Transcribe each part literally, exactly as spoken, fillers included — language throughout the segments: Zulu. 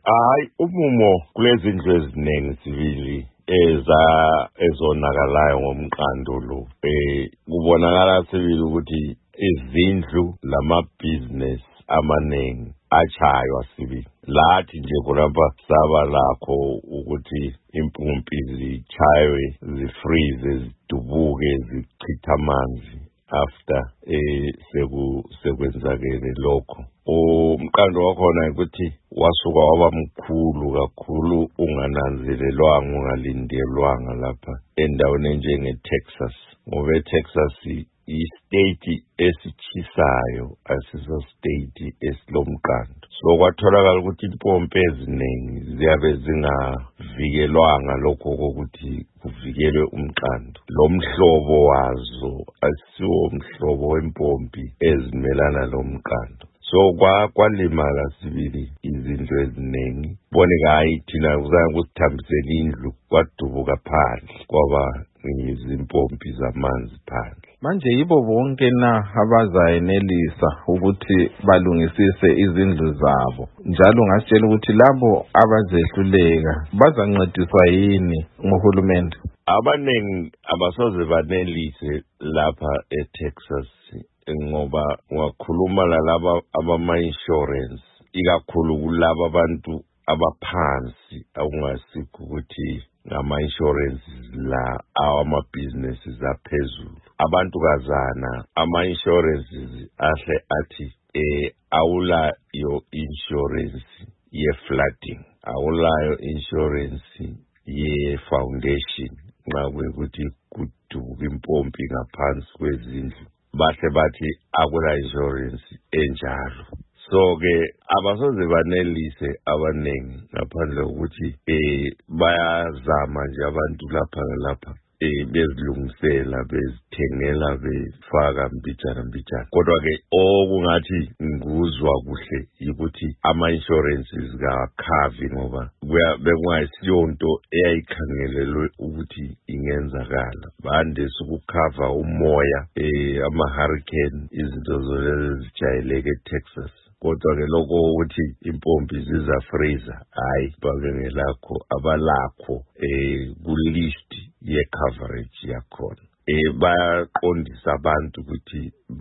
Hayi umumo kulezi ndlu eziningi sibili eza ezonakalayo ngomqando lo eh kubonakala sibili ukuthi izindlu lama-business amaningi achaywa sibili lathi nje khonapha saba lakho ukuthi impumpi zichaywe zifreeze zidubuke zichitha amanzi after eh seku sekwenzakele lokho umqando wakhona ukuthi wasuka waba mkhulu kakhulu ungananzelelwanga ungalindelwanga lapha endaweni enjenge-Texas ngoba eTexas i-state esichisayo asiso state esilomqando so kwatholakala ukuthi impompi eziningi ziyabe zingavikelwanga lokho kokuthi kuvikelwe umqando lo mhlobo wazo asiwo umhlobo wempompi ezimelana lomqando so kwa kwalimala sibili izinto eziningi boneka hayi thina kuzange kusithambisela indlu kwadubuka phandle kwaba izimpompi zamanzi phandle manje yibo bonke na abazayenelisa ukuthi balungisise izindlu zabo njalo ngasitshela ukuthi labo abazehluleka bazancediswa yini nguhulumende abaningi abasoze banelise lapha eTexas ngoba ngakhuluma lalaba abama-insurance ikakhulu kulabo abantu abaphansi akungasikho ukuthi ngama-insurance la awama-businesses aphezulu abantu kazana ama-insurances ahle athi eh awulayo insurance ye-flooding awulayo insurance ye-foundation nxa kuyikuthi kudubuka impompi ngaphansi kwezindlu bahle bathi akula insurance enjalo so ke abasoze banelise abaningi ngaphandle ukuthi eh bayazama nje abantu lapha lapha eh bezilungisela bezithengela befaka mbijana mbijana kodwa ke okungathi nguzwa kuhle ukuthi ama insurances ka-cover ngoba bekungayisiyonto eyayikhangelelwe ukuthi ingenzakala bandise ukukhava umoya eh ama-hurricane izinto zolezo zijayeleke eTexas kodwa ke lokho ukuthi impompi ziza freezer hayi babengelakho abalakho eh ku-list ye-coverage yakhona eh bayaqondisa abantu ukuthi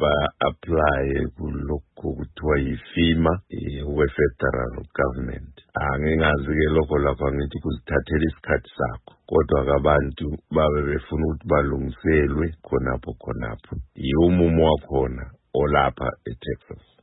ba-apply kulokho kuthiwa yi-FEMA we-federal government angingazi-ke lokho lapha ngithi kuzithathela isikhathi sakho kodwa abantu babe befuna ukuthi balungiselwe khonapho khonapho yiwo umumo wakhona olapha eTexas.